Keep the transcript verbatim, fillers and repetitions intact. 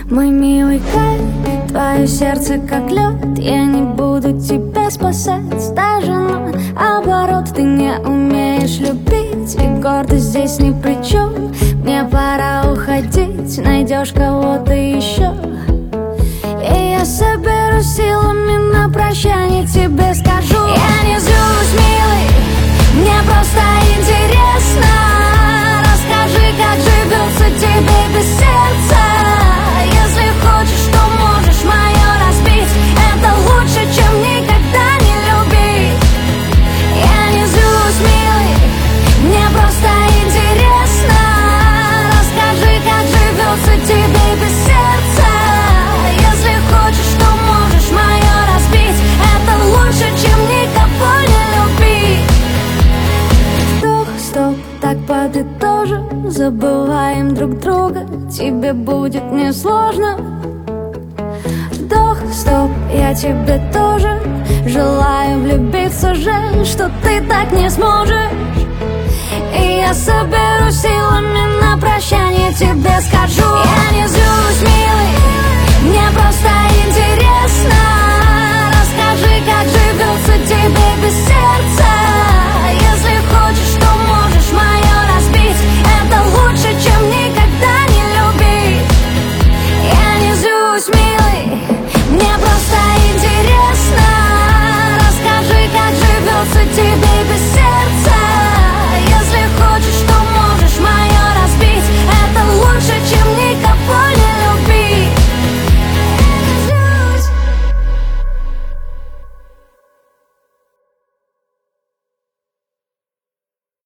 Мой милый Кай, твое сердце как лед. Я не буду тебя спасать даже наоборот. Ты не умеешь любить, и гордость здесь ни при чем. Мне пора уходить, найдешь кого-то еще. И я соберу силами на прощание тебе скажу: я не злюсь, милый, мне просто интересно. Расскажи, как живется тебе без сердца. Если хочешь, то можешь мое разбить. Это лучше, чем никогда не любить. Я не злюсь, милый, мне просто интересно. Расскажи, как живется тебе без сердца. Если хочешь, то можешь мое разбить. Это лучше, чем никого не любить. Вдох, стоп, так подытожим. Забываем друг друга, тебе будет несложно. Вдох, стоп, я тебе тоже желаю влюбиться. Жаль, что ты так не сможешь. И я соберу силами на